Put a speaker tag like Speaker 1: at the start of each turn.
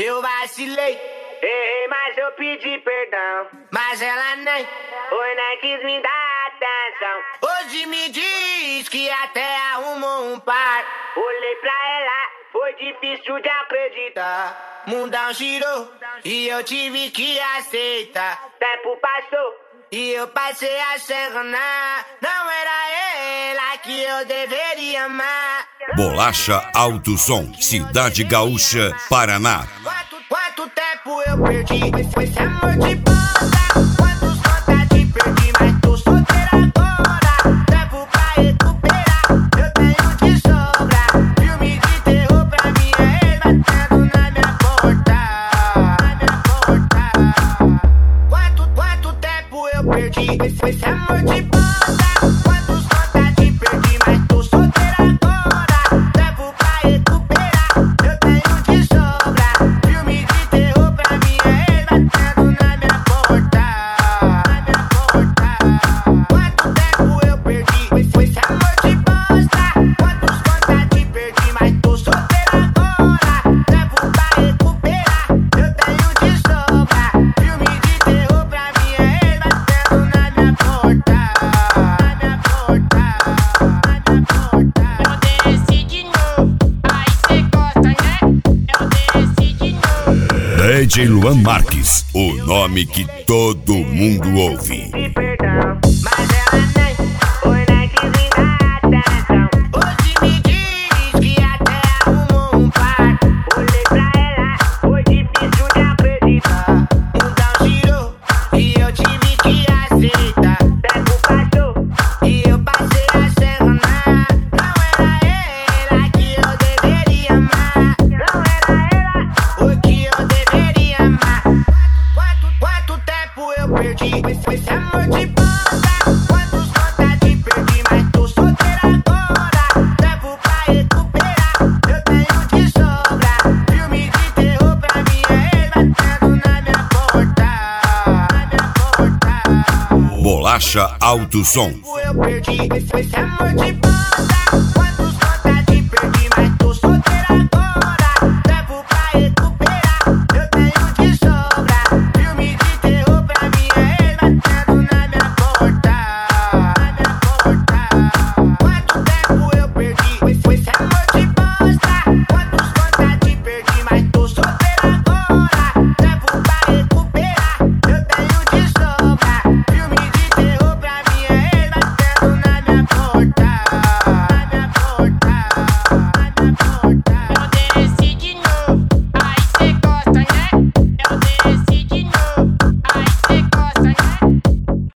Speaker 1: Eu vacilei, errei, mas eu pedi perdão. Mas ela nem quis me dar atenção. Hoje me diz que até arrumou um par. Olhei pra ela, foi difícil de acreditar. Mundão girou e eu tive que aceitar. Tempo passou e eu passei a ser enganar. Não era ela que eu deveria amar.
Speaker 2: Bolacha Alto Som, Cidade Gaúcha, Paraná.
Speaker 1: Quanto tempo eu perdi com esse amor de bosta? Quantos vontades perdi, mas tô solteira agora. Tempo pra recuperar, eu tenho de sobra. Filme de terror pra mim é ele batendo na minha porta. Quanto tempo eu perdi com esse amor de bosta? Quantos vontades perdi, mas tô solteira agora. Tempo pra recuperar, eu tenho de sobra. Filme de terror pra mim é ele batendo na minha porta. Quanto tempo eu perdi com esse amor de bosta? Quantos vontades perdi, mas tô solteira agora. Tempo pra recuperar, eu tenho de sobra. Filme de terror pra mim é ele batendo na minha porta.
Speaker 3: Eu desci de novo, aí cê gosta, né? Eu desci de novo.
Speaker 2: DJ Luan Marques, o nome que todo mundo ouve.
Speaker 1: Perdão, mas ela nem quis me dar atenção. Hoje me diz que até arrumou um par. Olhei pra ela, foi difícil de acreditar. Mundão girou e eu tive que aceitar. Tempo passou e eu passei a ser enganar. Não era ela que eu deveria amar. Não era ela o que eu deveria amar. Quanto tempo eu perdi com esse amor de bosta? Quantos vontades perdi, mas tô solteira agora. Tempo pra recuperar, eu tenho de sobra. Filme de terror pra mim é ele batendo na minha porta.
Speaker 2: Bolacha Alto Som.
Speaker 1: Eu perdi com esse amor de bosta.